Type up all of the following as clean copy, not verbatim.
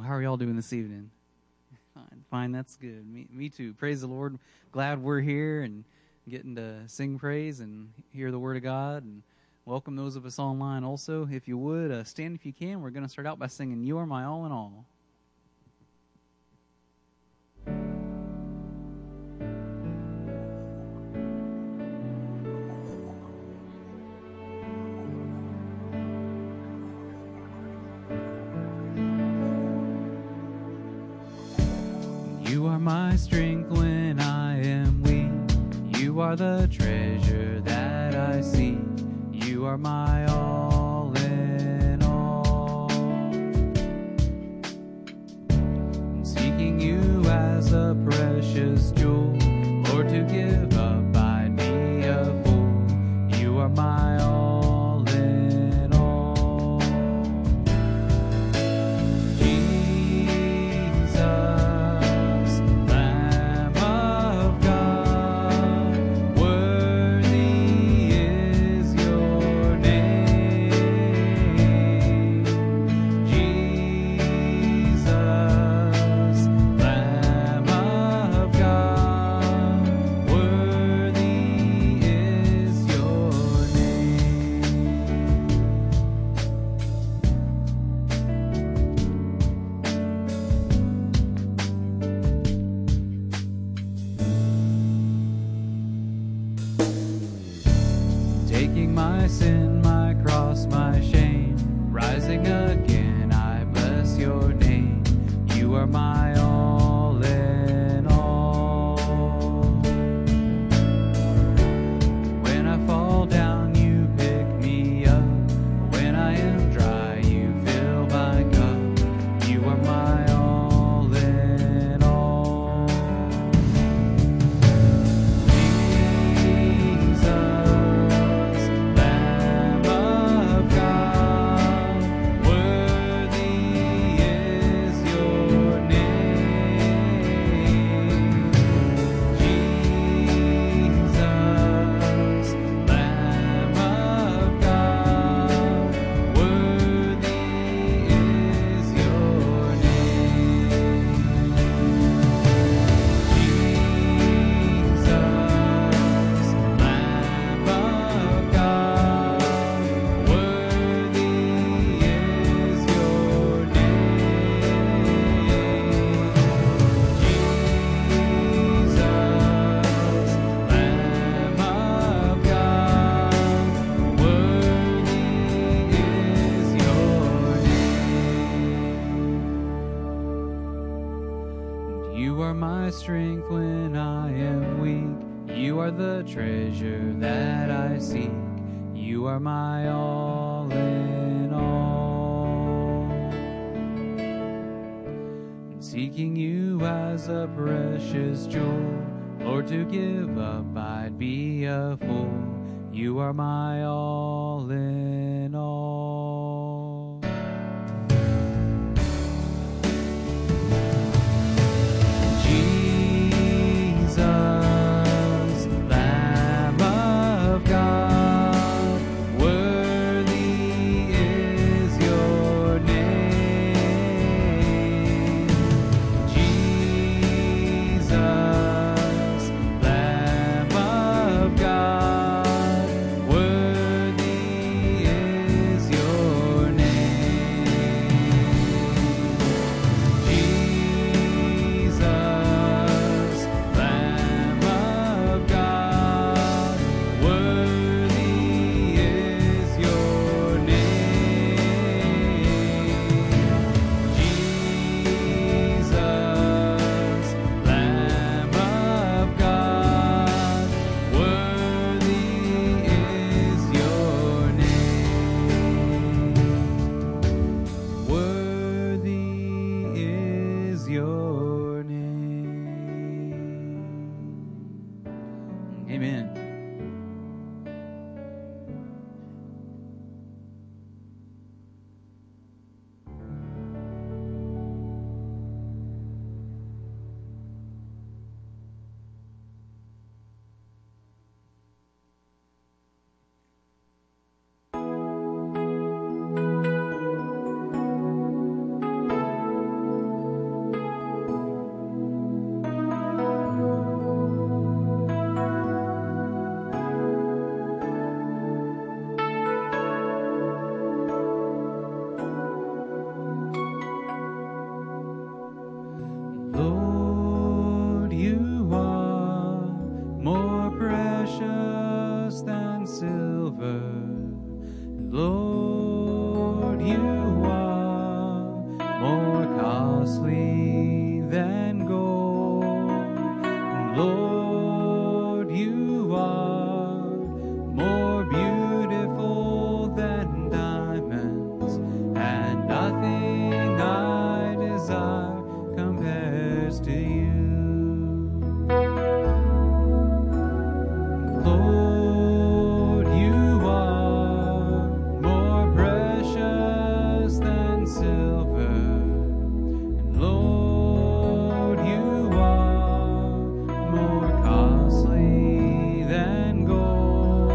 how are y'all doing this evening? Fine, that's good. Me too. Praise the Lord. Glad we're here and getting to sing praise and hear the Word of God. And welcome those of us online also. If you would, stand if you can. We're going to start out by singing, You Are My All in All. You are my strength when I am weak. You are the treasure that I seek. You are my all in all. Seeking you as a precious jewel, Lord, to give up I'd be a fool. You are my all in all. Jesus, taking my sin, my cross, my shame, rising again, I bless your name. You are my all in all. When I fall down, you pick me up. When I am dry, you fill my cup. You are my all in all. Jesus, you are my strength when I am weak. You are the treasure that I seek. You are my all in all. Seeking you as a precious jewel, Lord, to give up I'd be a fool. You are my all in all. Jesus, Lamb of God, worthy is your name. Jesus, Lamb of God, worthy is your than gold. Lord, you are more beautiful than diamonds, and nothing I desire compares to you. Lord, you are more precious than silver, and Lord, you are more costly than gold.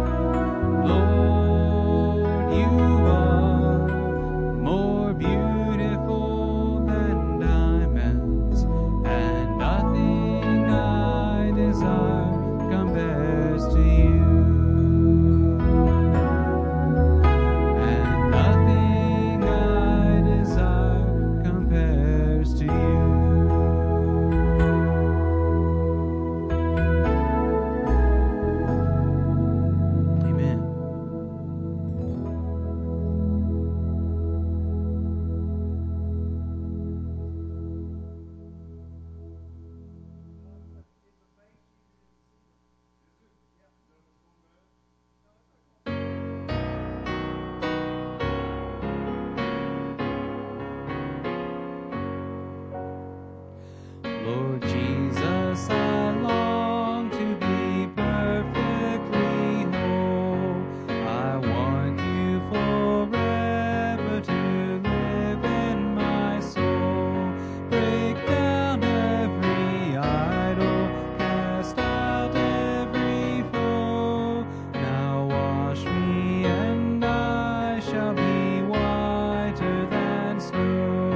Lord, you are more beautiful than diamonds, and nothing I desire compares to you. And nothing I desire compares to you. Amen. Lord Jesus, I long to be perfectly whole. I want you forever to live in my soul. Break down every idol, cast out every foe. Now wash me and I shall be whiter than snow.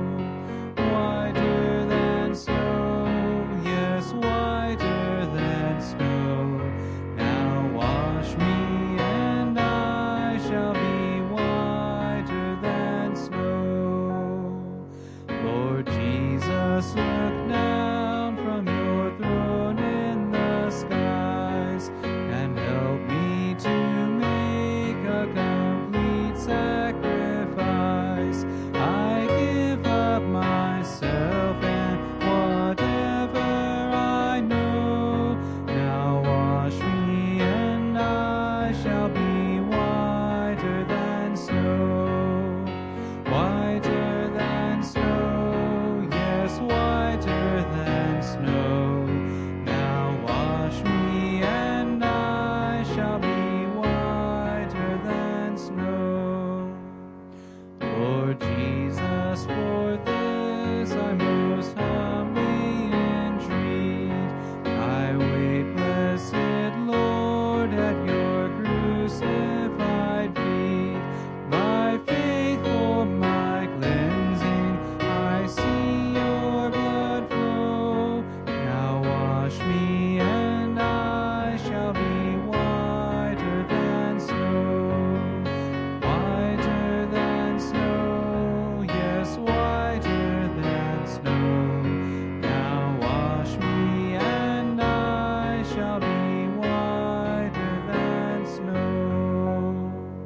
Whiter than snow, yes, whiter than snow. Now wash me and I shall be whiter than snow. Lord Jesus, look down from your throne in the skies and help me to make a complete sacrifice. I give up myself and whatever I know. Now wash me and I shall be whiter than snow. Whiter than snow, yes, whiter than snow. Now wash me and I shall be whiter than snow. Lord Jesus, for this I most humbly entreat. I wait, blessed Lord, at your crucified feet. By faith for my cleansing, I see your blood flow. Now wash me and I shall be whiter than snow. Whiter than snow, yes, whiter than snow. Now wash me and I shall be whiter than snow.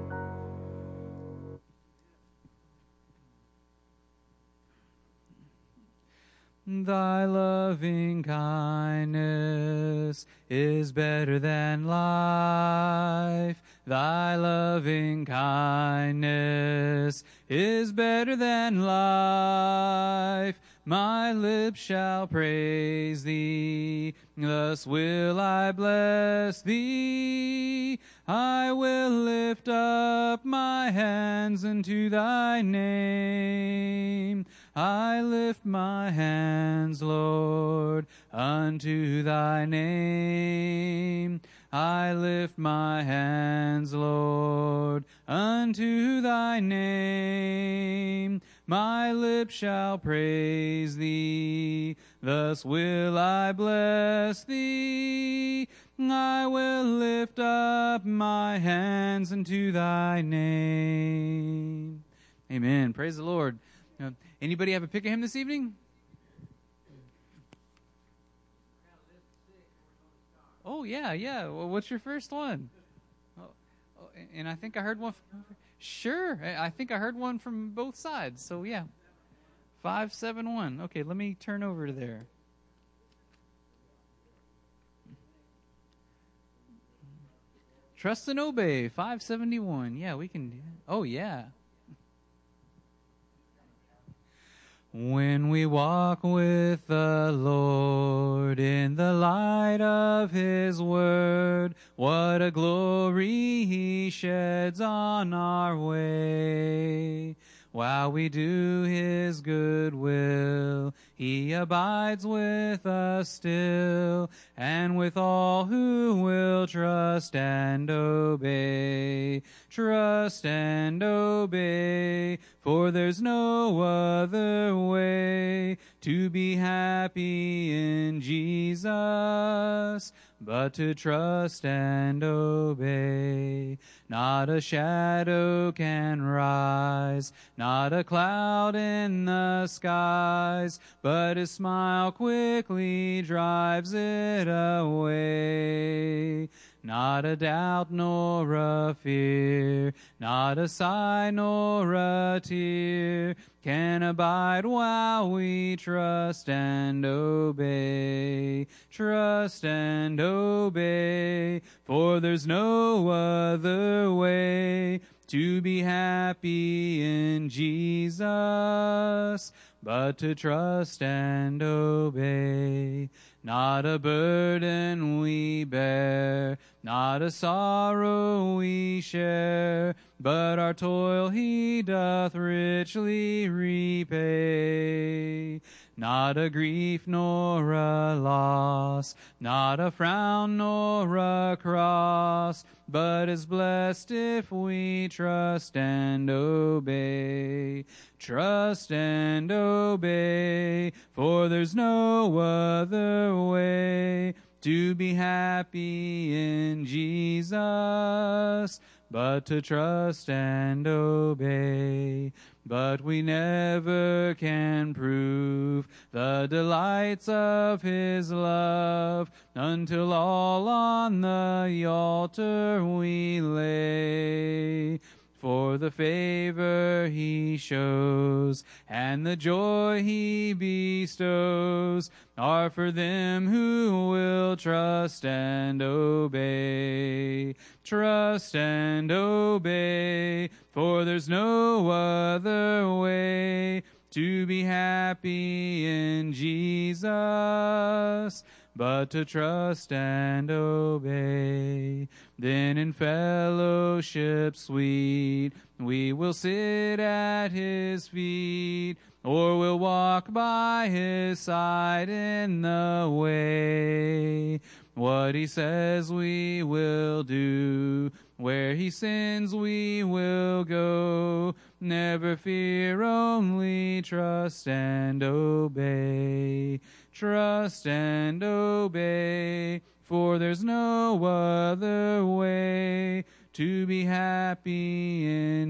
Thy loving kindness is better than life. Thy loving kindness is better than life. My lips shall praise thee, thus will I bless thee. I will lift up my hands unto thy name. I lift my hands, Lord, unto thy name. I lift my hands, Lord, unto thy name. My lips shall praise thee, thus will I bless thee. I will lift up my hands unto thy name. Amen. Praise the Lord. Anybody have a pick of him this evening? Oh, yeah. Well, what's your first one? And I think I heard one. Sure. I think I heard one from both sides. So, yeah. 571. Okay, let me turn over to there. Trust and Obey, 571. Yeah, we can do that. Oh, yeah. When we walk with the Lord in the light of His Word, what a glory He sheds on our way. While we do His good will, He abides with us still, and with all who will trust and obey. Trust and obey, for there's no other way to be happy in Jesus but to trust and obey. Not a shadow can rise, not a cloud in the skies, but His smile quickly drives it away. Not a doubt nor a fear, not a sigh nor a tear can abide while we trust and obey. Trust and obey, for there's no other way to be happy in Jesus but to trust and obey. Not a burden we bear, not a sorrow we share, but our toil He doth richly repay. Not a grief nor a loss, not a frown nor a cross, but is blessed if we trust and obey. Trust and obey, for there's no other way to be happy in Jesus but to trust and obey. But we never can prove the delights of His love until all on the altar we lay. For the favor He shows and the joy He bestows are for them who will trust and obey. Trust and obey, for there's no other way to be happy in Jesus but to trust and obey. Then in fellowship sweet we will sit at His feet, or we'll walk by His side in the way. What He says we will do, where He sends we will go. Never fear, only trust and obey. Trust and obey, for there's no other way to be happy in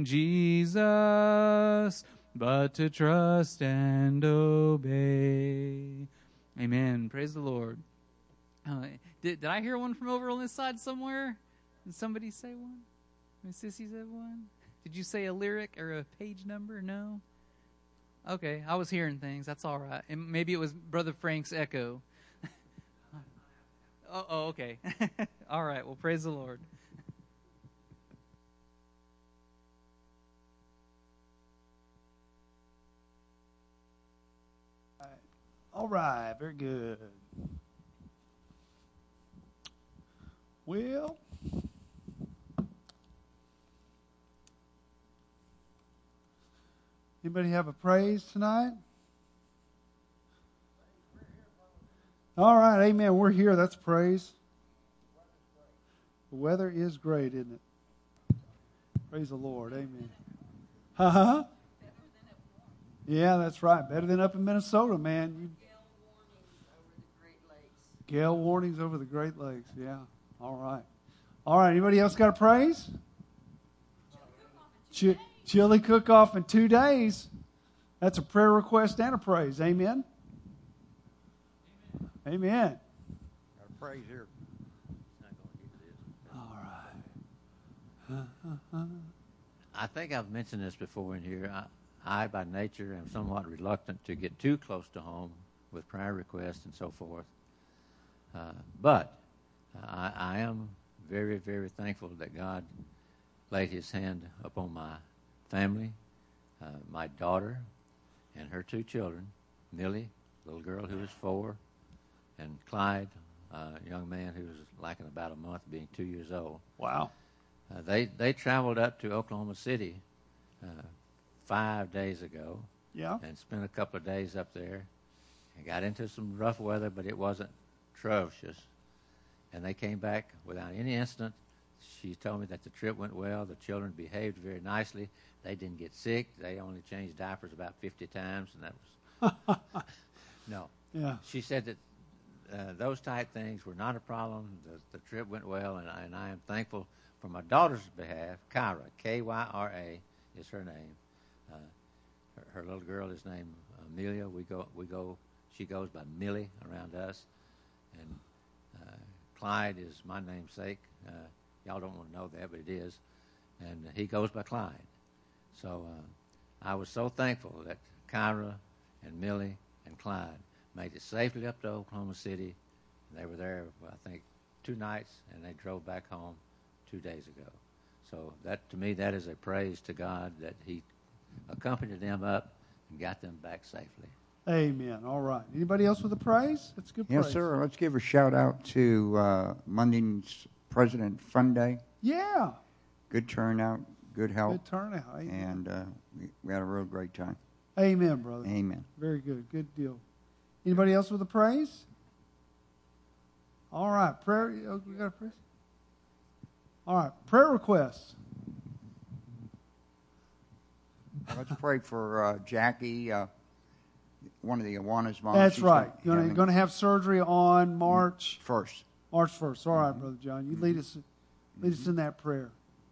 Jesus but to trust and obey. Amen. Praise the Lord. Did I hear one from over on this side somewhere? Did somebody say one? Miss Sissy said one? Did you say a lyric or a page number? No? Okay, I was hearing things. That's all right. And maybe it was Brother Frank's echo. Oh, okay. All right. Well, praise the Lord. All right. Very good. Well, anybody have a praise tonight? All right, amen. We're here. That's praise. The weather is great, isn't it? Praise the Lord. Amen. Huh? Yeah, that's right. Better than up in Minnesota, man. Gale warnings over the Great Lakes. Yeah. All right. All right. Anybody else got a praise? Chili cook-off in 2 days. That's a prayer request and a praise. Amen. Amen. Got a praise here. All right. I think I've mentioned this before in here. I, by nature, am somewhat reluctant to get too close to home with prayer requests and so forth. But I am very, very thankful that God laid his hand upon my family, my daughter and her 2 children, Millie, little girl who is 4, and Clyde, a young man who was like in about a month, being 2 years old. Wow. They traveled up to Oklahoma City 5 days ago. Yeah. And spent a couple of days up there. And got into some rough weather, but it wasn't atrocious. And they came back without any incident. She told me that the trip went well. The children behaved very nicely. They didn't get sick. They only changed diapers about 50 times, and that was no. Yeah. She said that those type things were not a problem. The trip went well, and I am thankful for my daughter's behalf. Kyra, Kyra, is her name. Her little girl is named Amelia. She goes by Millie around us, and Clyde is my namesake. Y'all don't want to know that, but it is, and he goes by Clyde. So I was so thankful that Kyra and Millie and Clyde made it safely up to Oklahoma City. They were there, I think, 2 nights, and they drove back home 2 days ago. So that, to me, that is a praise to God that he accompanied them up and got them back safely. Amen. All right. Anybody else with a praise? That's good praise. Yes, sir. Let's give a shout out to Monday's President Fun Day. Yeah. Good turnout, good help. Good turnout. Amen. And we had a real great time. Amen, brother. Amen. Very good. Good deal. Anybody else with a praise? All right. Prayer. Oh, you got a praise? All right. Prayer requests. Let's pray for Jackie, one of the Awanas moms. That's She's right. You're going to have surgery on March 1st. March 1st. All right, Brother John. You lead us in that prayer.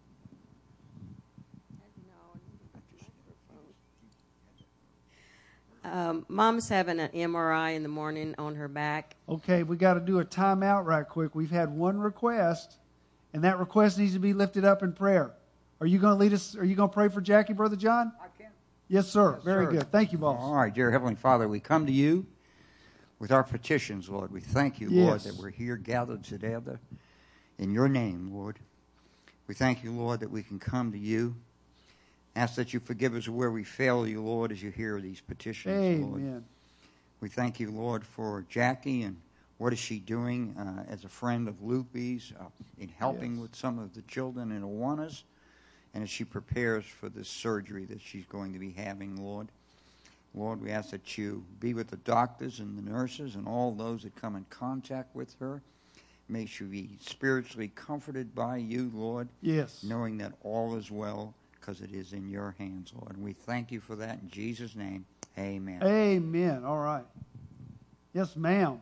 Mom's having an MRI in the morning on her back. Okay, we got to do a timeout right quick. We've had one request, and that request needs to be lifted up in prayer. Are you going to lead us? Are you going to pray for Jackie, Brother John? I can. Yes, sir. Yes, Very sir. good. Thank you, boss. All right, dear Heavenly Father, we come to you with our petitions, Lord. We thank you, Yes. Lord, that we're here gathered together in your name, Lord. We thank you, Lord, that we can come to you. Ask that you forgive us where we fail you, Lord, as you hear these petitions, Lord. Amen. We thank you, Lord, for Jackie and what is she doing as a friend of Lupe's in helping Yes. with some of the children in Awanas, and as she prepares for this surgery that she's going to be having, Lord. Lord, we ask that you be with the doctors and the nurses and all those that come in contact with her. May she be spiritually comforted by you, Lord, Yes. knowing that all is well because it is in your hands, Lord. And we thank you for that in Jesus' name. Amen. Amen. All right. Yes, ma'am.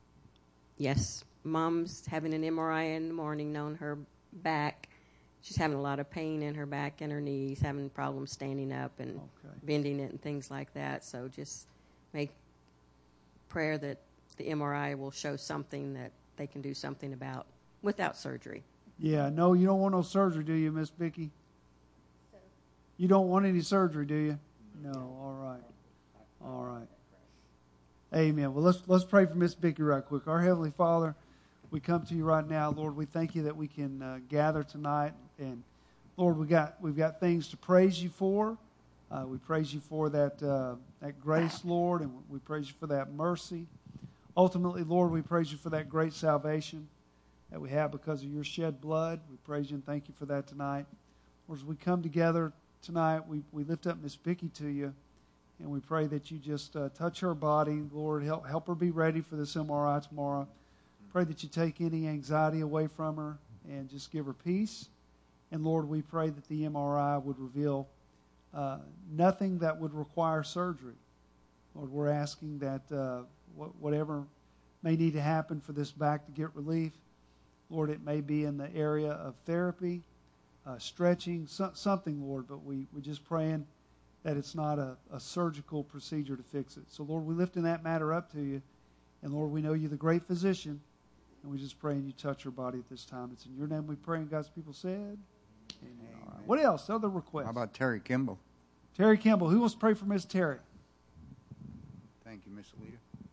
Yes, Mom's having an MRI in the morning on her back. She's having a lot of pain in her back and her knees, having problems standing up and Okay. bending it and things like that. So just make prayer that the MRI will show something that they can do something about without surgery. Yeah. No, you don't want no surgery, do you, Miss Vicki? You don't want any surgery, do you? No. All right. All right. Amen. Well, let's pray for Miss Vicki right quick. Our Heavenly Father, we come to you right now, Lord. We thank you that we can gather tonight, and Lord, we've got things to praise you for. We praise you for that grace, Lord, and we praise you for that mercy. Ultimately, Lord, we praise you for that great salvation that we have because of your shed blood. We praise you and thank you for that tonight. Lord, as we come together tonight, we lift up Miss Vicki to you, and we pray that you just touch her body, Lord. Help her be ready for this MRI tomorrow. Pray that you take any anxiety away from her and just give her peace. And Lord, we pray that the MRI would reveal nothing that would require surgery. Lord, we're asking that whatever may need to happen for this back to get relief, Lord, it may be in the area of therapy, stretching, something, Lord, but we're just praying that it's not a surgical procedure to fix it. So, Lord, we lift in that matter up to you. And, Lord, we know you're the great physician, and we just pray and you touch her body at this time. It's in your name we pray, and God's people said, amen. All right. What else? Other requests? How about Terry Kimball? Terry Kimball. Who wants to pray for Miss Terry? Thank you, Miss Alita.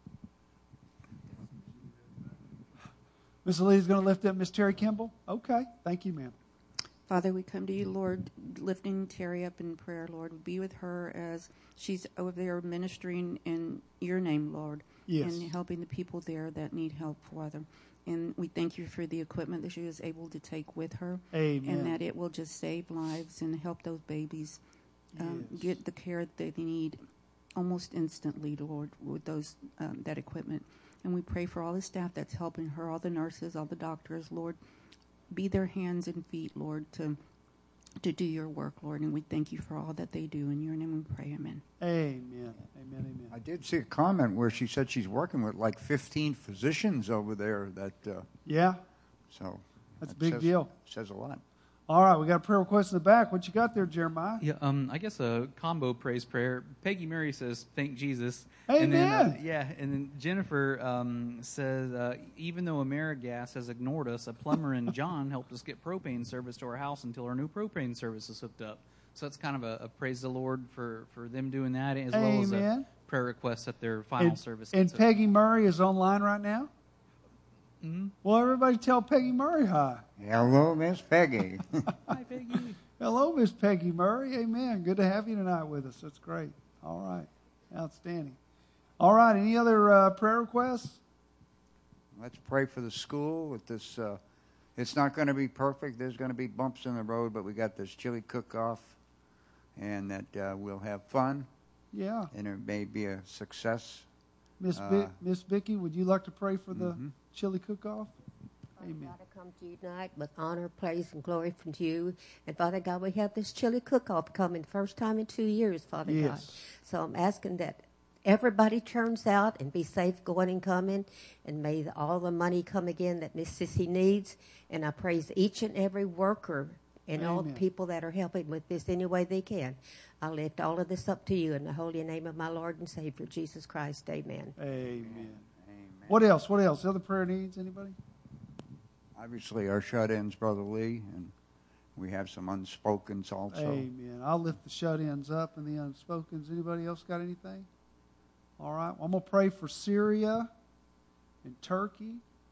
Miss Alita's going to lift up Miss Terry Kimball? Okay. Thank you, ma'am. Father, we come to you, Lord, lifting Terry up in prayer, Lord. Be with her as she's over there ministering in your name, Lord. Yes. And helping the people there that need help, Father. And we thank you for the equipment that she is able to take with her. Amen. And that it will just save lives and help those babies Yes. get the care that they need almost instantly, Lord, with those that equipment. And we pray for all the staff that's helping her, all the nurses, all the doctors, Lord. Be their hands and feet, Lord, to do your work, Lord. And we thank you for all that they do. In your name we pray, amen. Amen. Amen. Amen. I did see a comment where she said she's working with like 15 physicians over there. Yeah, So that's a that big deal. Says a lot. All right, we got a prayer request in the back. What you got there, Jeremiah? Yeah, I guess a combo praise prayer. Peggy Murray says, "Thank Jesus." Amen. And then, and then Jennifer says, even though AmeriGas has ignored us, a plumber in John helped us get propane service to our house until our new propane service is hooked up. So that's kind of a praise the Lord for them doing that, as well as a prayer request at their final service. And Peggy Murray is online right now? Mm-hmm. Well, everybody tell Peggy Murray hi. Hello, Miss Peggy. Hi, Peggy. Hello, Miss Peggy Murray. Amen. Good to have you tonight with us. That's great. All right. Outstanding. All right. Any other prayer requests? Let's pray for the school with this. It's not going to be perfect. There's going to be bumps in the road, but we got this chili cook-off, and that we'll have fun. Yeah. And it may be a success. Miss Vicki, would you like to pray for the chili cook-off? Amen. Father, I come to you tonight with honor, praise, and glory from you. And Father God, we have this chili cook-off coming, first time in 2 years, Father God. So I'm asking that everybody turns out and be safe going and coming. And may all the money come again that Miss Sissy needs. And I praise each and every worker and all the people that are helping with this any way they can. I lift all of this up to you in the holy name of my Lord and Savior, Jesus Christ. Amen. Amen. What else? What else? Other prayer needs? Anybody? Obviously, our shut-ins, Brother Lee, and we have some unspokens also. Amen. I'll lift the shut-ins up and the unspokens. Anybody else got anything? All right. Well, I'm going to pray for Syria and Turkey.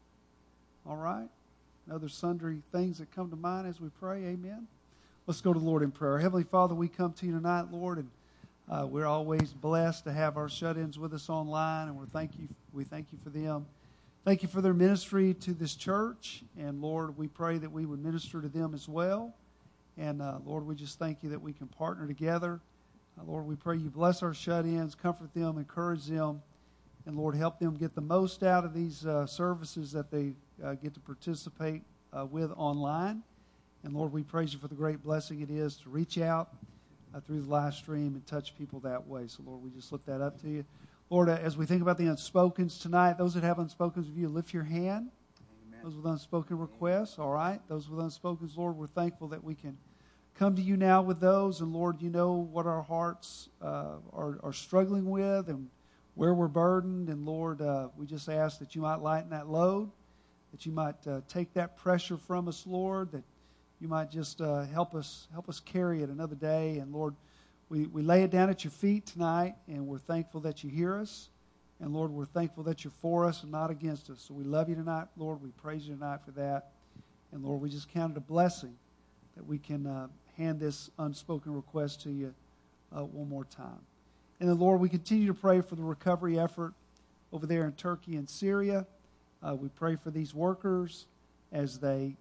All right. Other sundry things that come to mind as we pray. Amen. Let's go to the Lord in prayer. Heavenly Father, we come to you tonight, Lord, and we're always blessed to have our shut-ins with us online, and we thank you for them. Thank you for their ministry to this church, and Lord, we pray that we would minister to them as well. And Lord, we just thank you that we can partner together. Lord, we pray you bless our shut-ins, comfort them, encourage them, and Lord, help them get the most out of these services that they get to participate with online. And Lord, we praise you for the great blessing it is to reach out through the live stream and touch people that way. So Lord, we just lift that up to you. Lord, as we think about the unspokens tonight, those that have unspokens of you, lift your hand. Amen. Those with unspoken requests, all right. Those with unspokens, Lord, we're thankful that we can come to you now with those. And Lord, you know what our hearts are struggling with and where we're burdened. And Lord, we just ask that you might lighten that load, that you might take that pressure from us, Lord, that you might just help us carry it another day. And Lord, we lay it down at your feet tonight, and we're thankful that you hear us. And Lord, we're thankful that you're for us and not against us. So we love you tonight, Lord. We praise you tonight for that. And Lord, we just count it a blessing that we can hand this unspoken request to you one more time. And then, Lord, we continue to pray for the recovery effort over there in Turkey and Syria. We pray for these workers as they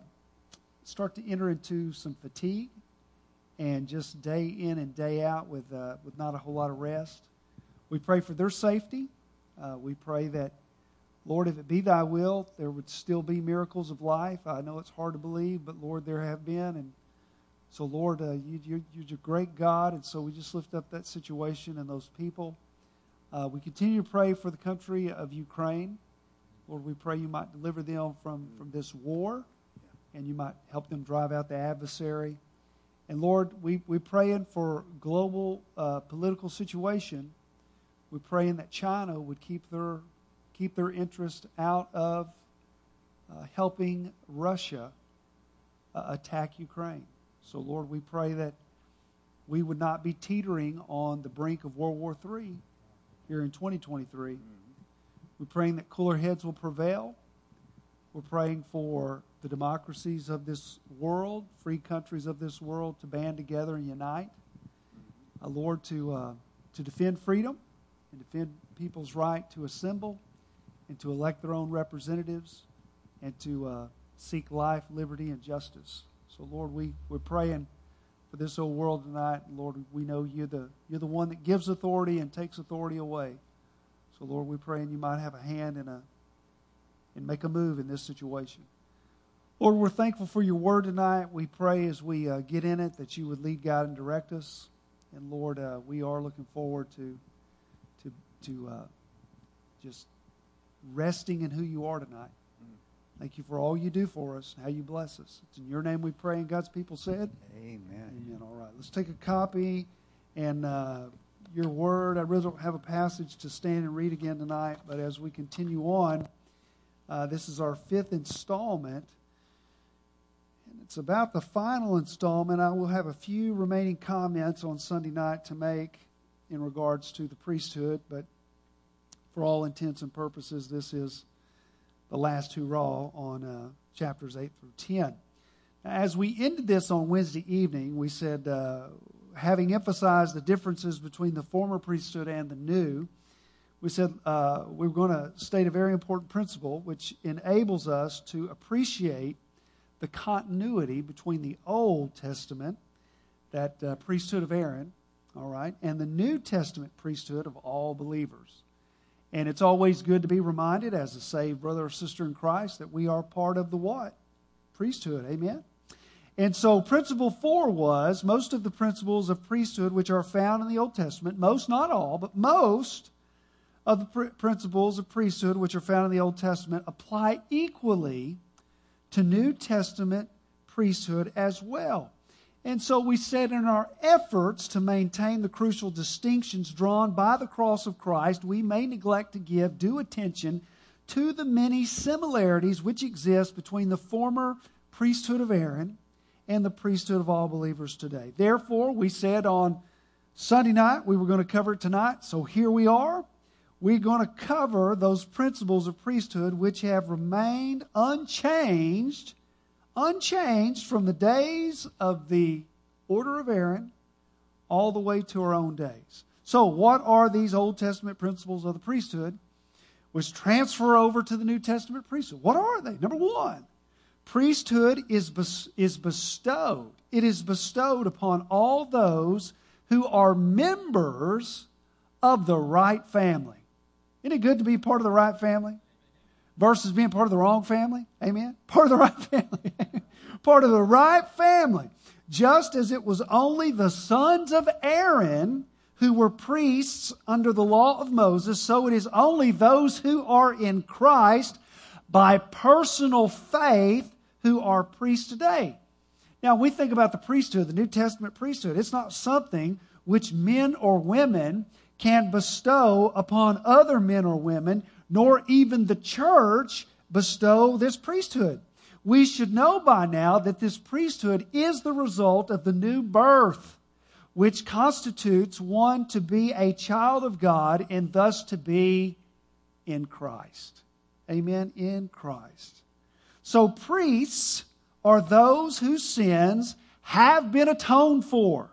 start to enter into some fatigue and just day in and day out with not a whole lot of rest. We pray for their safety. We pray that, Lord, if it be thy will, there would still be miracles of life. I know it's hard to believe, but, Lord, there have been. And so, Lord, you're a great God, and so we just lift up that situation and those people. We continue to pray for the country of Ukraine. Lord, we pray you might deliver them from this war, and you might help them drive out the adversary. And Lord, we're praying for global political situation. We're praying that China would keep their interest out of helping Russia attack Ukraine. So Lord, we pray that we would not be teetering on the brink of World War III here in 2023. We're praying that cooler heads will prevail. We're praying for the democracies of this world, free countries of this world, to band together and unite. Lord, to defend freedom and defend people's right to assemble and to elect their own representatives and to seek life, liberty, and justice. So, Lord, we're praying for this old world tonight. Lord, we know you're the one that gives authority and takes authority away. So, Lord, we're praying you might have a hand and make a move in this situation. Lord, we're thankful for your word tonight. We pray as we get in it that you would lead, guide, and direct us. And Lord, we are looking forward to just resting in who you are tonight. Thank you for all you do for us, how you bless us. It's in your name we pray, and God's people said, Amen. Amen. All right, let's take a copy and your word. I really don't have a passage to stand and read again tonight, but as we continue on, this is our 5th installment. And it's about the final installment. I will have a few remaining comments on Sunday night to make in regards to the priesthood, but for all intents and purposes, this is the last hurrah on chapters 8 through 10. As we ended this on Wednesday evening, we said, having emphasized the differences between the former priesthood and the new, we said we were going to state a very important principle which enables us to appreciate the continuity between the Old Testament, that priesthood of Aaron, all right, and the New Testament priesthood of all believers. And it's always good to be reminded as a saved brother or sister in Christ that we are part of the what? Priesthood, amen? And so principle 4 was most of the principles of priesthood which are found in the Old Testament, most, not all, but most of the principles of priesthood which are found in the Old Testament apply equally to New Testament priesthood as well. And so we said in our efforts to maintain the crucial distinctions drawn by the cross of Christ, we may neglect to give due attention to the many similarities which exist between the former priesthood of Aaron and the priesthood of all believers today. Therefore, we said on Sunday night we were going to cover it tonight, so here we are. We're going to cover those principles of priesthood which have remained unchanged from the days of the order of Aaron all the way to our own days. So what are these Old Testament principles of the priesthood which transfer over to the New Testament priesthood? What are they? Number 1, priesthood is bestowed. It is bestowed upon all those who are members of the right family. Isn't it good to be part of the right family versus being part of the wrong family? Amen? Part of the right family. Part of the right family. Just as it was only the sons of Aaron who were priests under the law of Moses, so it is only those who are in Christ by personal faith who are priests today. Now, we think about the priesthood, the New Testament priesthood. It's not something which men or women can bestow upon other men or women, nor even the church bestow this priesthood. We should know by now that this priesthood is the result of the new birth, which constitutes one to be a child of God and thus to be in Christ. Amen? In Christ. So priests are those whose sins have been atoned for,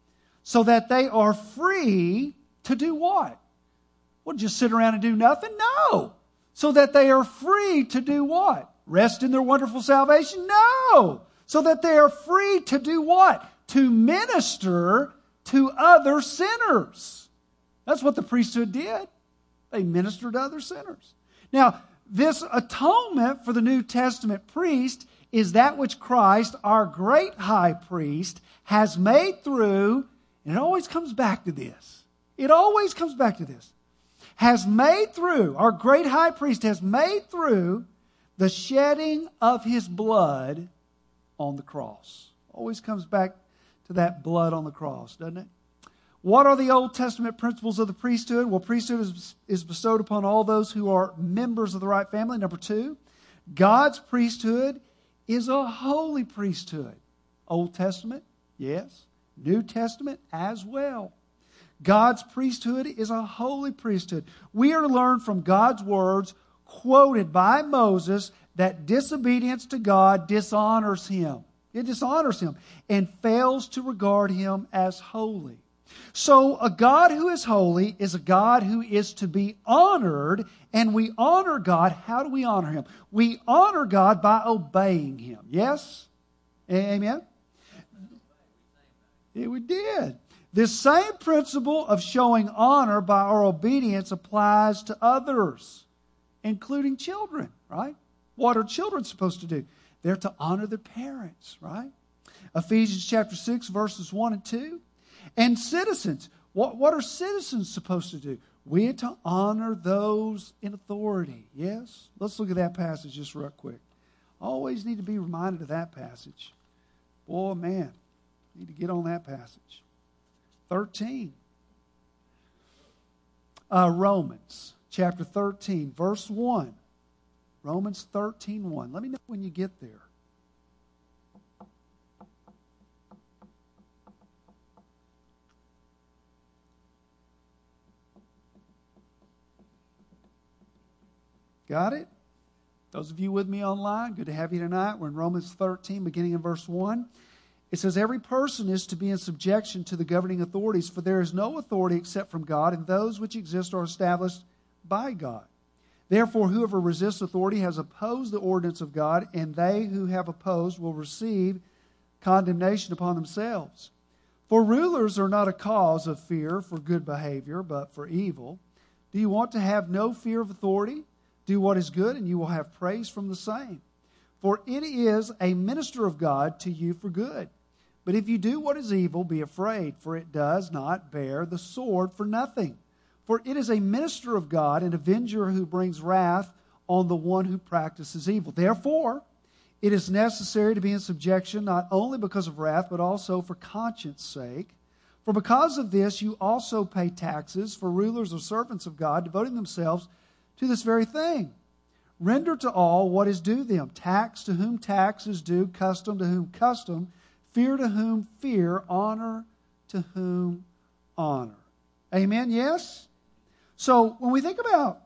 so that they are free to do what? Well, just sit around and do nothing? No. So that they are free to do what? Rest in their wonderful salvation? No. So that they are free to do what? To minister to other sinners. That's what the priesthood did. They ministered to other sinners. Now, this atonement for the New Testament priest is that which Christ, our great high priest, has made through, and it always comes back to this. It always comes back to this. Has made through, our great high priest has made through the shedding of his blood on the cross. Always comes back to that blood on the cross, doesn't it? What are the Old Testament principles of the priesthood? Well, priesthood is bestowed upon all those who are members of the right family. Number 2, God's priesthood is a holy priesthood. Old Testament, yes. New Testament as well. God's priesthood is a holy priesthood. We are to learn from God's words quoted by Moses that disobedience to God dishonors him. It dishonors him and fails to regard him as holy. So a God who is holy is a God who is to be honored, and we honor God. How do we honor him? We honor God by obeying him. Yes? Amen? We did. This same principle of showing honor by our obedience applies to others, including children, right? What are children supposed to do? They're to honor their parents, right? Ephesians chapter 6, verses 1 and 2. And citizens, what are citizens supposed to do? We are to honor those in authority, yes? Let's look at that passage just real quick. Always need to be reminded of that passage. Boy, man, need to get on that passage. 13. Romans chapter 13, verse 1. Romans 13:1. Let me know when you get there. Got it? Those of you with me online, good to have you tonight. We're in Romans 13, beginning in verse 1. It says, every person is to be in subjection to the governing authorities, for there is no authority except from God, and those which exist are established by God. Therefore, whoever resists authority has opposed the ordinance of God, and they who have opposed will receive condemnation upon themselves. For rulers are not a cause of fear for good behavior, but for evil. Do you want to have no fear of authority? Do what is good, and you will have praise from the same. For it is a minister of God to you for good. But if you do what is evil, be afraid, for it does not bear the sword for nothing. For it is a minister of God, an avenger who brings wrath on the one who practices evil. Therefore, it is necessary to be in subjection, not only because of wrath, but also for conscience sake. For because of this, you also pay taxes, for rulers are servants of God, devoting themselves to this very thing. Render to all what is due them. Tax to whom tax is due, custom to whom custom, fear to whom fear, honor to whom honor. Amen? Yes? So when we think about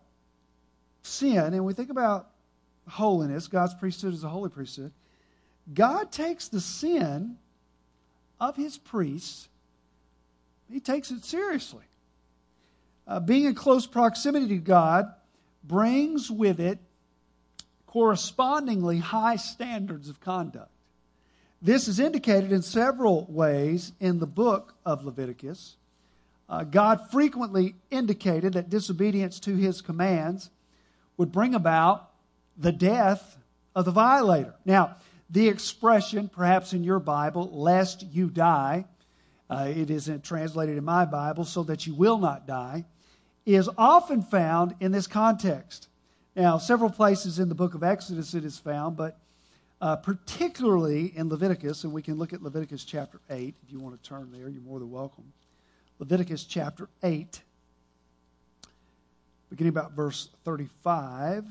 sin and we think about holiness, God's priesthood is a holy priesthood, God takes the sin of his priests, he takes it seriously. Being in close proximity to God brings with it correspondingly high standards of conduct. This is indicated in several ways in the book of Leviticus. God frequently indicated that disobedience to his commands would bring about the death of the violator. Now, the expression, perhaps in your Bible, lest you die, it isn't translated in my Bible, so that you will not die, is often found in this context. Now, several places in the book of Exodus it is found, but particularly in Leviticus, and we can look at Leviticus chapter 8. If you want to turn there, you're more than welcome. Leviticus chapter 8, beginning about verse 35.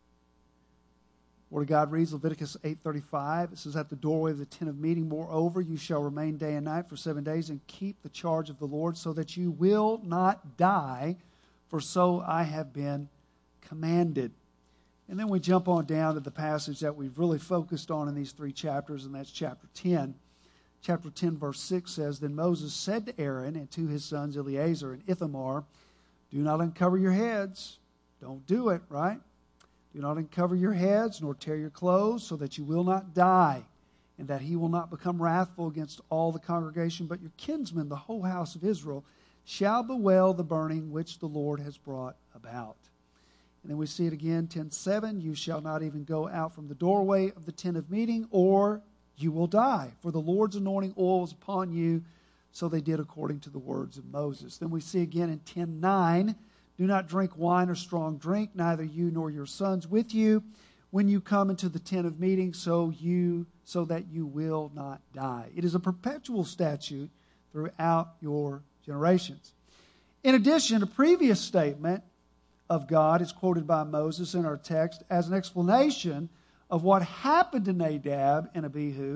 Word of God reads, Leviticus 8:35. It says, at the doorway of the tent of meeting, moreover, you shall remain day and night for 7 days and keep the charge of the Lord, so that you will not die, for so I have been commanded. And then we jump on down to the passage that we've really focused on in these 3 chapters, and that's chapter 10. Chapter 10, verse 6 says, then Moses said to Aaron and to his sons Eleazar and Ithamar, do not uncover your heads. Don't do it, right? Do not uncover your heads, nor tear your clothes, so that you will not die, and that he will not become wrathful against all the congregation, but your kinsmen, the whole house of Israel, shall bewail the burning which the Lord has brought about. And then we see it again, 10:7, you shall not even go out from the doorway of the tent of meeting, or you will die. For the Lord's anointing oil is upon you. So they did according to the words of Moses. Then we see again in 10:9, do not drink wine or strong drink, neither you nor your sons with you, when you come into the tent of meeting, so that you will not die. It is a perpetual statute throughout your generations. In addition, a previous statement of God is quoted by Moses in our text as an explanation of what happened to Nadab and Abihu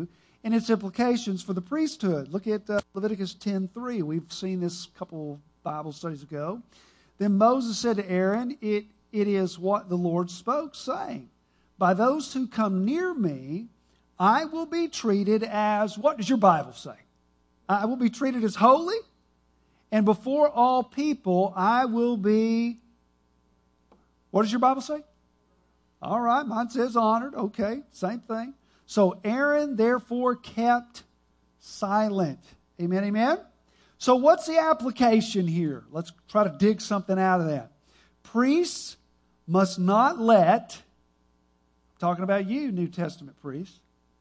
and its implications for the priesthood. Look at Leviticus 10:3. We've seen this a couple Bible studies ago. Then Moses said to Aaron, it is what the Lord spoke, saying, by those who come near me, I will be treated as, what does your Bible say? I will be treated as holy, and before all people I will be, what does your Bible say? All right, mine says honored. Okay, same thing. So Aaron therefore kept silent. Amen, amen? So what's the application here? Let's try to dig something out of that. Priests must not let, I'm talking about you, New Testament priests,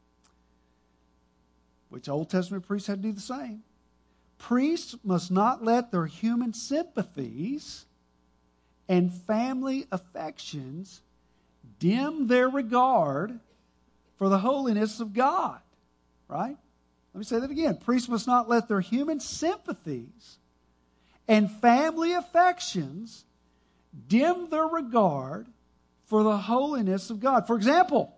which Old Testament priests had to do the same. Priests must not let their human sympathies and family affections dim their regard for the holiness of God. Right? Let me say that again. Priests must not let their human sympathies and family affections dim their regard for the holiness of God. For example,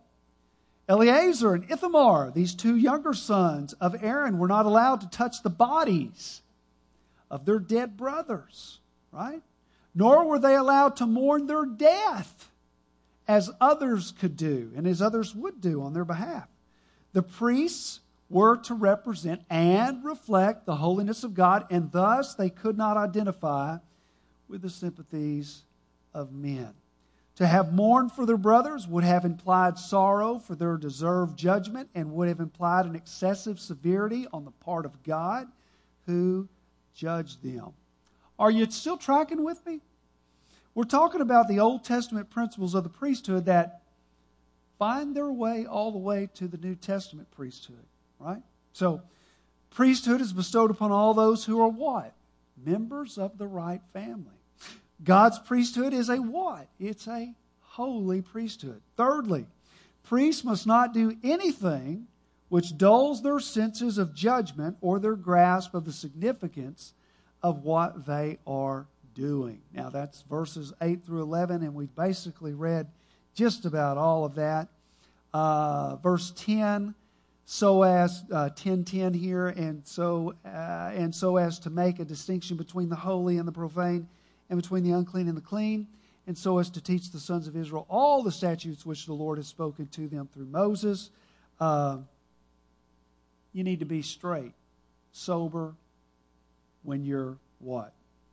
Eleazar and Ithamar, these two younger sons of Aaron, were not allowed to touch the bodies of their dead brothers, right? Nor were they allowed to mourn their death as others could do and as others would do on their behalf. The priests were to represent and reflect the holiness of God, and thus they could not identify with the sympathies of men. To have mourned for their brothers would have implied sorrow for their deserved judgment and would have implied an excessive severity on the part of God who judged them. Are you still tracking with me? We're talking about the Old Testament principles of the priesthood that find their way all the way to the New Testament priesthood, right? So, priesthood is bestowed upon all those who are what? Members of the right family. God's priesthood is a what? It's a holy priesthood. Thirdly, priests must not do anything which dulls their senses of judgment or their grasp of the significance of what they are doing. Now, that's verses 8 through 11, and we've basically read just about all of that. Verse 10, so as 10:10 here, and so as to make a distinction between the holy and the profane, and between the unclean and the clean, and so as to teach the sons of Israel all the statutes which the Lord has spoken to them through Moses. You need to be straight, sober, when you're what?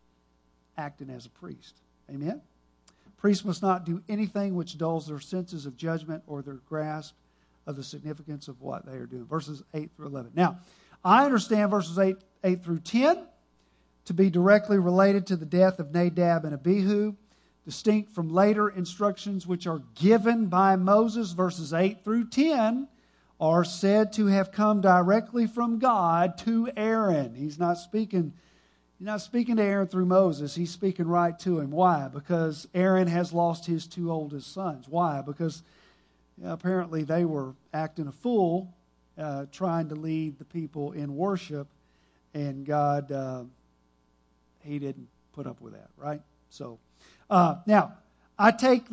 Acting as a priest. Amen? Priests must not do anything which dulls their senses of judgment or their grasp of the significance of what they are doing. Verses 8 through 11. Now, I understand verses 8 through 10 to be directly related to the death of Nadab and Abihu, distinct from later instructions which are given by Moses. Verses 8 through 10 are said to have come directly from God to Aaron. He's not speaking to Aaron through Moses. He's speaking right to him. Why? Because Aaron has lost his two oldest sons. Why? Because apparently they were acting a fool, trying to lead the people in worship, and God, He didn't put up with that, right? So, now, I take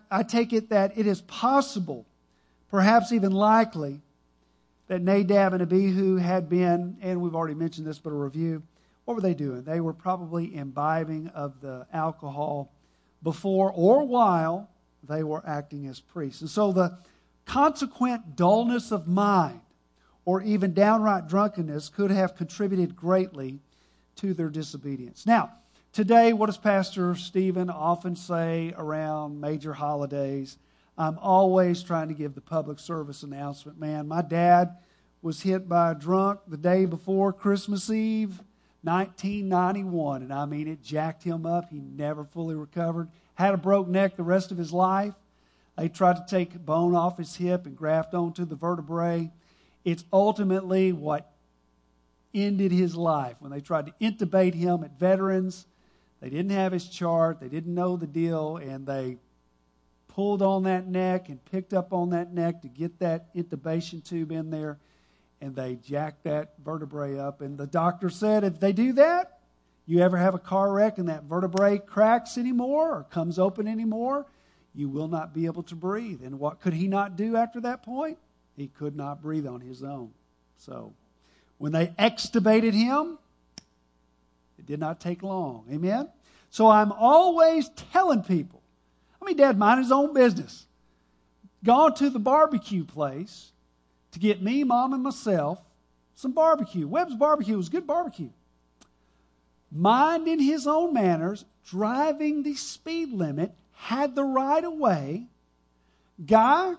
it that it is possible, perhaps even likely, that Nadab and Abihu had been, and we've already mentioned this, but a review. What were they doing? They were probably imbibing of the alcohol before or while they were acting as priests. And so the consequent dullness of mind or even downright drunkenness could have contributed greatly to their disobedience. Now, today, what does Pastor Stephen often say around major holidays? I'm always trying to give the public service announcement. Man, my dad was hit by a drunk the day before Christmas Eve, 1991. And I mean, it jacked him up. He never fully recovered. Had a broke neck the rest of his life. They tried to take bone off his hip and graft onto the vertebrae. It's ultimately what ended his life. When they tried to intubate him at Veterans, they didn't have his chart. They didn't know the deal, and they pulled on that neck and picked up on that neck to get that intubation tube in there, and they jacked that vertebrae up. And the doctor said, if they do that, you ever have a car wreck and that vertebrae cracks anymore or comes open anymore, you will not be able to breathe. And what could he not do after that point? He could not breathe on his own. So when they extubated him, it did not take long. Amen? So I'm always telling people, I mean, Dad minded his own business. Gone to the barbecue place to get me, Mom, and myself some barbecue. Webb's Barbecue was good barbecue. Minding his own manners, driving the speed limit, had the right of way. Guy,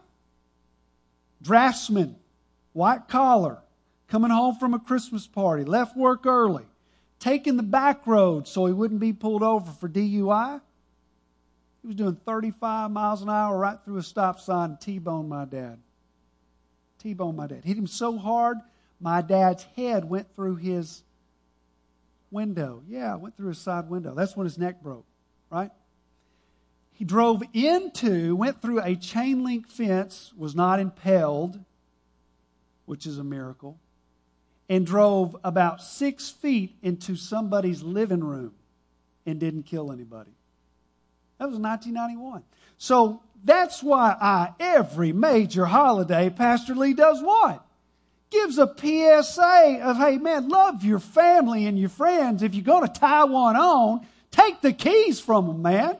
draftsman, white collar, coming home from a Christmas party, left work early, taking the back road so he wouldn't be pulled over for DUI. He was doing 35 miles an hour right through a stop sign and T-boned my dad. T-boned my dad. Hit him so hard, my dad's head went through his window. Yeah, went through his side window. That's when his neck broke, right? He drove went through a chain link fence, was not impaled, which is a miracle, and drove about 6 feet into somebody's living room and didn't kill anybody. That was 1991. So that's why every major holiday, Pastor Lee does what? Gives a PSA of, hey man, love your family and your friends. If you're going to tie one on, take the keys from them, man.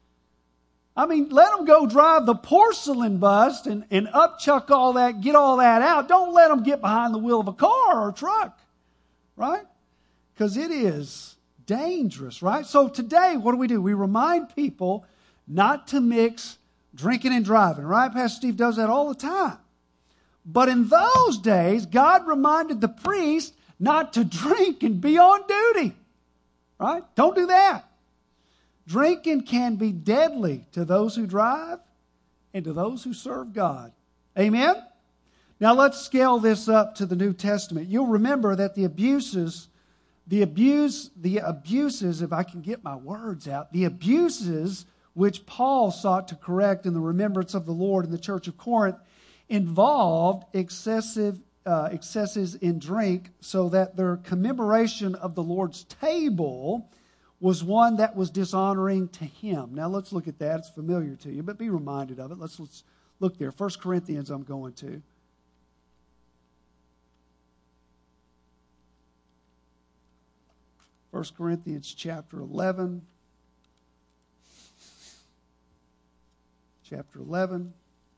I mean, let them go drive the porcelain bust and upchuck all that, get all that out. Don't let them get behind the wheel of a car or a truck, right? Because it is dangerous, right? So today, what do? We remind people not to mix drinking and driving, right? Pastor Steve does that all the time. But in those days, God reminded the priest not to drink and be on duty, right? Don't do that. Drinking can be deadly to those who drive and to those who serve God. Amen? Now let's scale this up to the New Testament. You'll remember that the abuses, if I can get my words out, the abuses which Paul sought to correct in the remembrance of the Lord in the church of Corinth involved excesses in drink, so that their commemoration of the Lord's table was one that was dishonoring to him. Now let's look at that. It's familiar to you, but be reminded of it. Let's look there. 1 Corinthians I'm going to. First Corinthians chapter 11. Chapter 11.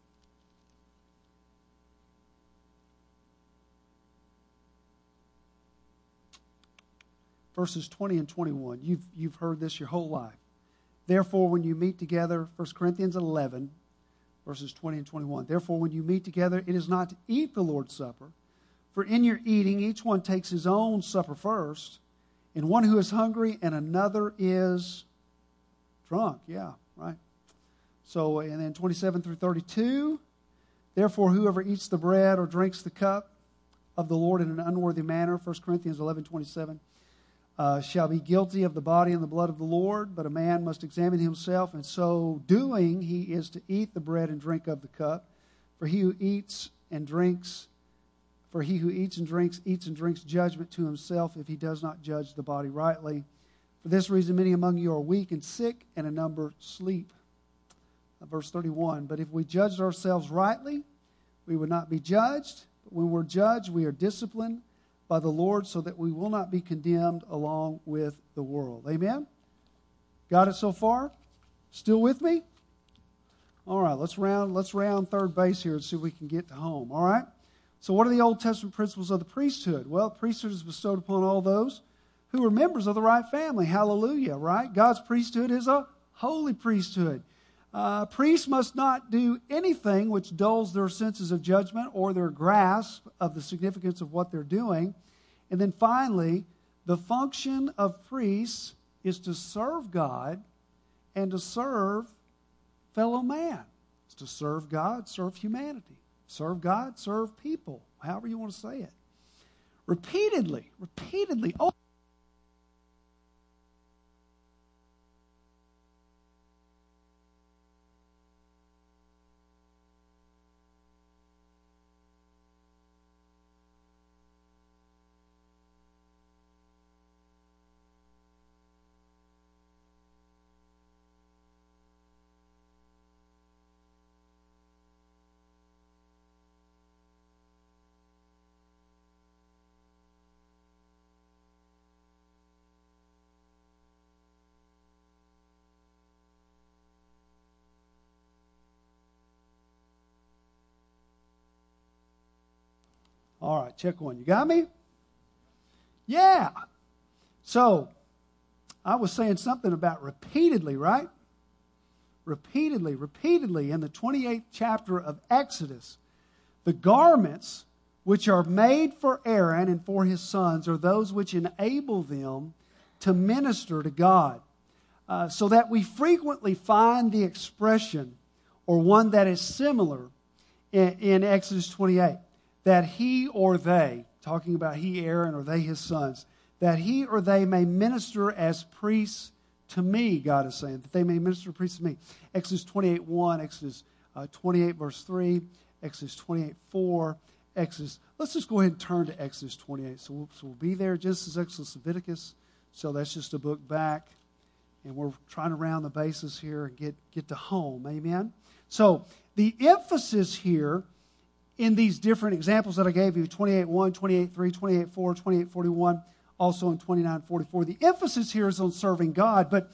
Verses 20 and 21. You've heard this your whole life. Therefore, when you meet together, 1 Corinthians 11, verses 20 and 21. Therefore, when you meet together, it is not to eat the Lord's Supper. For in your eating, each one takes his own supper first, and one who is hungry and another is drunk. Yeah, right. So, and then 27 through 32. Therefore, whoever eats the bread or drinks the cup of the Lord in an unworthy manner, 1 Corinthians 11:27, shall be guilty of the body and the blood of the Lord, but a man must examine himself, and so doing he is to eat the bread and drink of the cup. For he who eats and drinks judgment to himself if he does not judge the body rightly. For this reason many among you are weak and sick, and a number sleep. Verse 31, but if we judged ourselves rightly, we would not be judged. But when we're judged, we are disciplined by the Lord, so that we will not be condemned along with the world. Amen? Got it so far? Still with me? All right, let's round third base here and see if we can get to home. All right? So what are the Old Testament principles of the priesthood? Well, priesthood is bestowed upon all those who are members of the right family. Hallelujah, right? God's priesthood is a holy priesthood. Priests must not do anything which dulls their senses of judgment or their grasp of the significance of what they're doing. And then finally, the function of priests is to serve God and to serve fellow man. It's to serve God, serve humanity. Serve God, serve people, however you want to say it. Repeatedly. Oh, All right, check one. You got me? Yeah. So, I was saying something about repeatedly, right? Repeatedly in the 28th chapter of Exodus. The garments which are made for Aaron and for his sons are those which enable them to minister to God. So that we frequently find the expression, or one that is similar, in Exodus 28, that he or they, talking about he, Aaron, or they, his sons, that he or they may minister as priests to me, God is saying, that they may minister as priests to me. Exodus 28:1, Exodus 28, verse 3, Exodus 28:4, Exodus. Let's just go ahead and turn to Exodus 28. So we'll be there, Genesis, Exodus, Leviticus. So that's just a book back. And we're trying to round the bases here and get to home. Amen? So the emphasis here in these different examples that I gave you, 28:1, 28:3, 28:4, 28:41, also in 29:44, the emphasis here is on serving God. But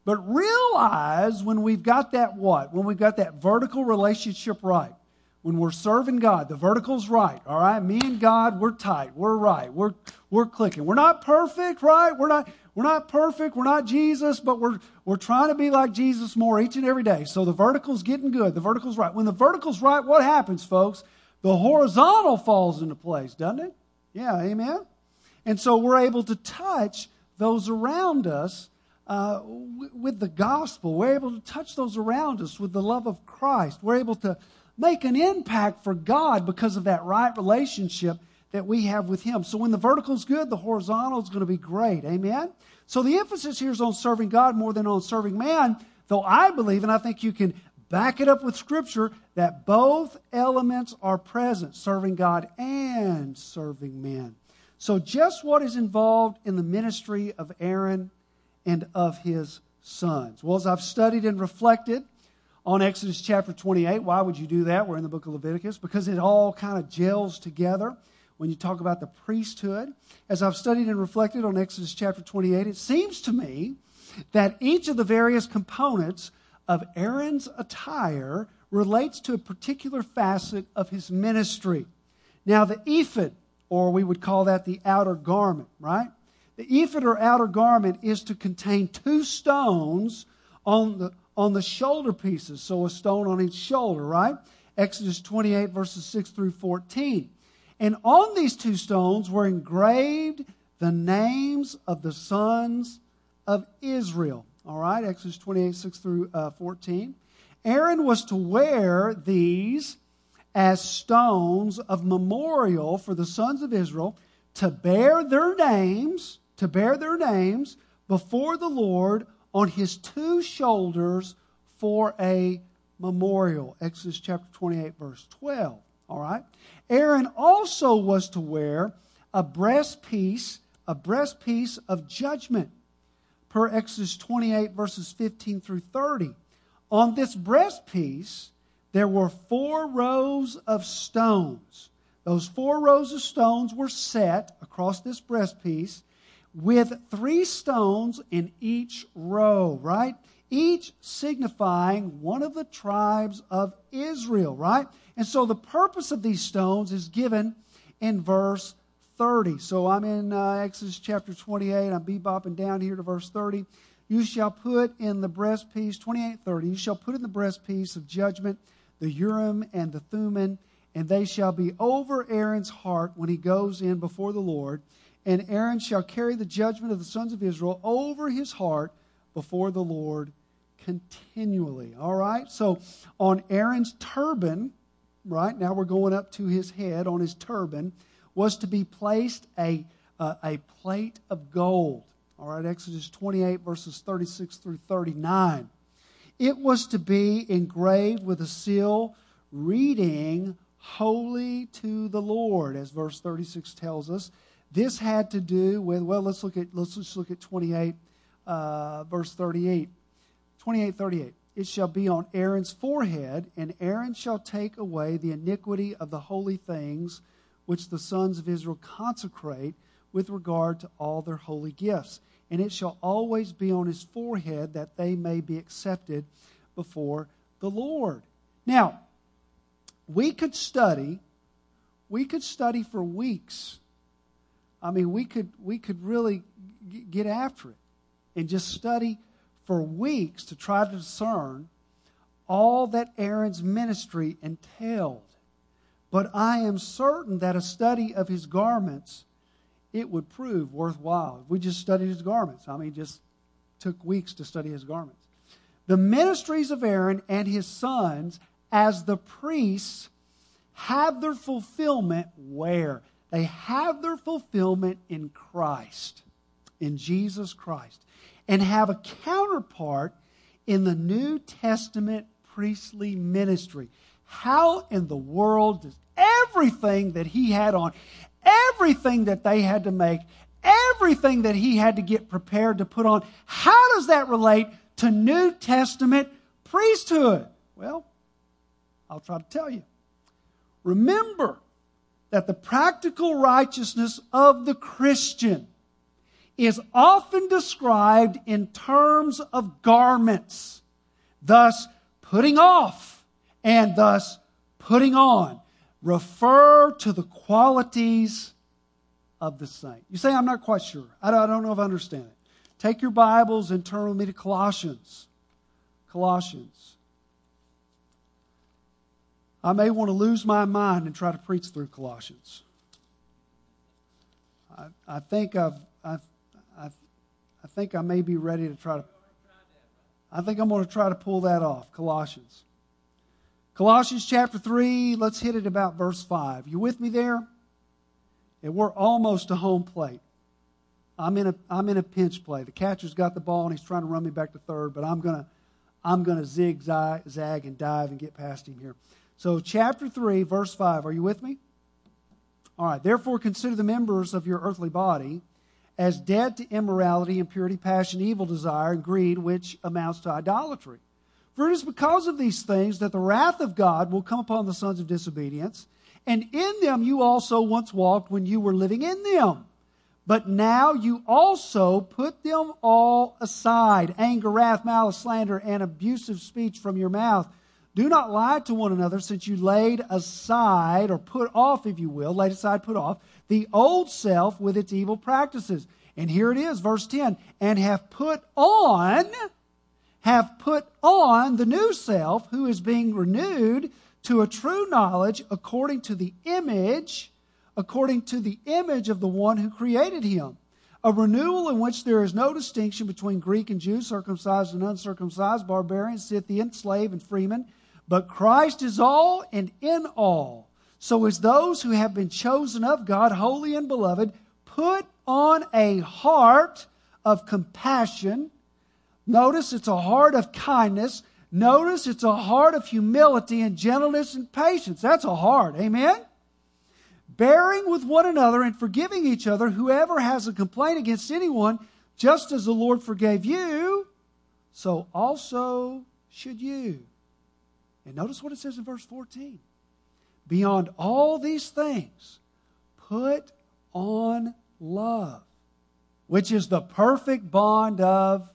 realize when we've got that what? When we've got that vertical relationship right. When we're serving God, the vertical's right. All right? Me and God, we're tight. We're right. We're clicking. We're not perfect, right? We're not perfect. We're not Jesus, but we're trying to be like Jesus more each and every day. So the vertical's getting good. The vertical's right. When the vertical's right, what happens, folks? The horizontal falls into place, doesn't it? Yeah, amen? And so we're able to touch those around us with the gospel. We're able to touch those around us with the love of Christ. We're able to make an impact for God because of that right relationship that we have with Him. So when the vertical is good, the horizontal is going to be great. Amen? So the emphasis here is on serving God more than on serving man, though I believe, and I think you can back it up with Scripture, that both elements are present, serving God and serving men. So just what is involved in the ministry of Aaron and of his sons? Well, as I've studied and reflected on Exodus chapter 28. Why would you do that? We're in the book of Leviticus. Because it all kind of gels together when you talk about the priesthood. As I've studied and reflected on Exodus chapter 28, it seems to me that each of the various components of Aaron's attire relates to a particular facet of his ministry. Now, the ephod, or we would call that the outer garment, right? The ephod or outer garment is to contain two stones on the shoulder pieces, so a stone on each shoulder, right? Exodus 28, verses 6 through 14. And on these two stones were engraved the names of the sons of Israel. All right, Exodus 28, 6 through 14. Aaron was to wear these as stones of memorial for the sons of Israel to bear their names before the Lord on his two shoulders for a memorial. Exodus chapter 28, verse 12. All right. Aaron also was to wear a breastpiece of judgment, per Exodus 28, verses 15 through 30. On this breastpiece, there were 4 rows of stones. Those 4 rows of stones were set across this breastpiece with 3 stones in each row, right? Each signifying one of the tribes of Israel, right? And so the purpose of these stones is given in verse 30. So I'm in Exodus chapter 28. I'm bebopping down here to verse 30. You shall put in the breastpiece, 28:30, you shall put in the breastpiece of judgment the Urim and the Thummim, and they shall be over Aaron's heart when he goes in before the Lord. And Aaron shall carry the judgment of the sons of Israel over his heart before the Lord continually. All right? So on Aaron's turban, right, now we're going up to his head, on his turban, was to be placed a plate of gold. All right, Exodus 28, verses 36 through 39. It was to be engraved with a seal reading, "Holy to the Lord," as verse 36 tells us. This had to do with, well, let's just look at 28, verse 38. 28:38. It shall be on Aaron's forehead, and Aaron shall take away the iniquity of the holy things which the sons of Israel consecrate with regard to all their holy gifts. And it shall always be on his forehead, that they may be accepted before the Lord. Now, we could study we could study for weeks. I mean, we could really get after it and just study for weeks to try to discern all that Aaron's ministry entailed. But I am certain that a study of his garments, it would prove worthwhile. If we just studied his garments, I mean, just took weeks to study his garments. The ministries of Aaron and his sons as the priests have their fulfillment where? They have their fulfillment in Christ, in Jesus Christ, and have a counterpart in the New Testament priestly ministry. How in the world does everything that he had on, everything that they had to make, everything that he had to get prepared to put on, how does that relate to New Testament priesthood? Well, I'll try to tell you. Remember that the practical righteousness of the Christian is often described in terms of garments, thus putting off and thus putting on refer to the qualities of the saint. You say, I'm not quite sure. I don't know if I understand it. Take your Bibles and turn with me to Colossians. Colossians. I may want to lose my mind and try to preach through Colossians. I think I may be ready to try to. I think I'm going to try to pull that off. Colossians. Colossians chapter 3. Let's hit it about verse 5. You with me there? And we're almost to home plate. I'm in a pinch play. The catcher's got the ball and he's trying to run me back to third, but I'm gonna zigzag and dive and get past him here. So chapter 3, verse 5. Are you with me? All right. Therefore, consider the members of your earthly body as dead to immorality, impurity, passion, evil desire, and greed, which amounts to idolatry. For it is because of these things that the wrath of God will come upon the sons of disobedience. And in them you also once walked when you were living in them. But now you also put them all aside. Anger, wrath, malice, slander, and abusive speech from your mouth. Do not lie to one another, since you laid aside, or put off, if you will, laid aside, put off, the old self with its evil practices. And here it is, verse 10. And have put on the new self, who is being renewed to a true knowledge according to the image of the one who created him. A renewal in which there is no distinction between Greek and Jew, circumcised and uncircumcised, barbarian, Scythian, slave and freeman. But Christ is all and in all. So as those who have been chosen of God, holy and beloved, put on a heart of compassion. Notice it's a heart of kindness. Notice it's a heart of humility and gentleness and patience. That's a heart. Amen? Bearing with one another and forgiving each other, whoever has a complaint against anyone, just as the Lord forgave you, so also should you. And notice what it says in verse 14. Beyond all these things, put on love, which is the perfect bond of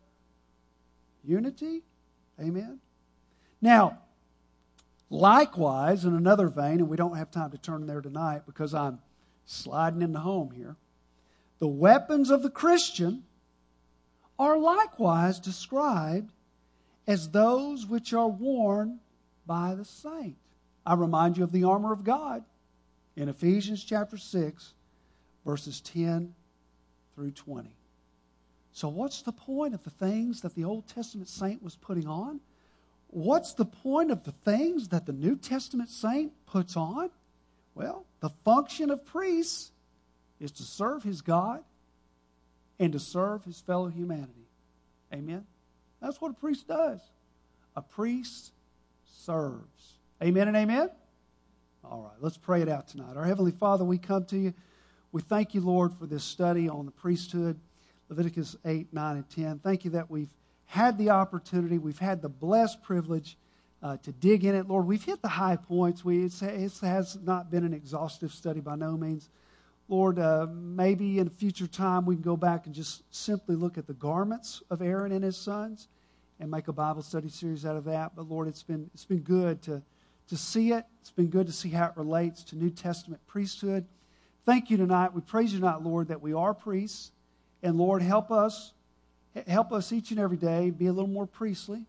unity. Amen. Now, likewise, in another vein, and we don't have time to turn there tonight because I'm sliding into home here, the weapons of the Christian are likewise described as those which are worn by the saint. I remind you of the armor of God in Ephesians chapter 6, verses 10 through 20. So what's the point of the things that the Old Testament saint was putting on? What's the point of the things that the New Testament saint puts on? Well, the function of priests is to serve his God and to serve his fellow humanity. Amen? That's what a priest does. A priest serves. Amen and amen? All right, let's pray it out tonight. Our Heavenly Father, we come to you. We thank you, Lord, for this study on the priesthood, Leviticus 8, 9, and 10. Thank you that we've had the opportunity, we've had the blessed privilege to dig in it. Lord, we've hit the high points. It has not been an exhaustive study by no means. Lord, maybe in a future time we can go back and just simply look at the garments of Aaron and his sons and make a Bible study series out of that. But Lord, it's been good to to see it. It's been good to see how it relates to New Testament priesthood. Thank you tonight. We praise you tonight, Lord, that we are priests. And Lord, help us each and every day be a little more priestly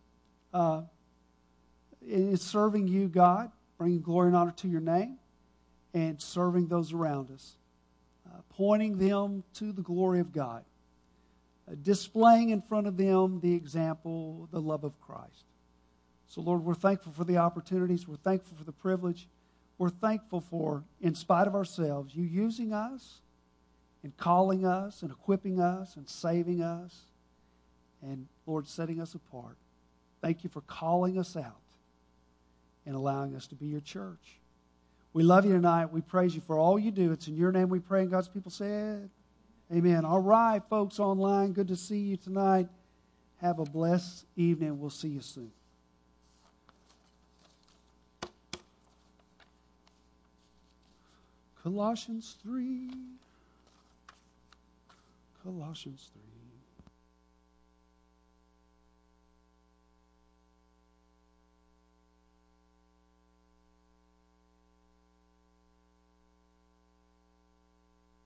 in serving you, God, bringing glory and honor to your name, and serving those around us, pointing them to the glory of God, displaying in front of them the example, the love of Christ. So, Lord, we're thankful for the opportunities. We're thankful for the privilege. We're thankful for, in spite of ourselves, you using us and calling us and equipping us and saving us and, Lord, setting us apart. Thank you for calling us out and allowing us to be your church. We love you tonight. We praise you for all you do. It's in your name we pray, and God's people said, amen. All right, folks online, good to see you tonight. Have a blessed evening. We'll see you soon. Colossians 3. Colossians 3.